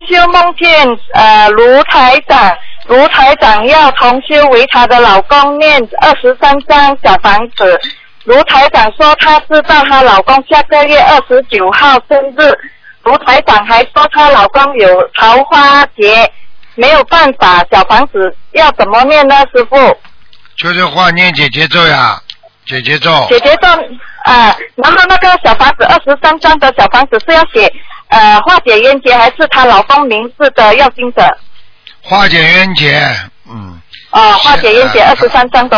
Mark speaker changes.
Speaker 1: 修梦见卢台长要同修为她的老公念23张小房子。卢台长说她知道她老公下个月29号生日。卢台长还说她老公有桃花劫，没有办法，小房子要怎么念呢，师父？
Speaker 2: 就是话念姐姐咒呀，姐姐咒。
Speaker 1: 姐姐咒然后那个小房子23张的小房子是要写化解冤结还是她老公名字的要经者？
Speaker 2: 化解冤结，
Speaker 1: 化解冤结23张都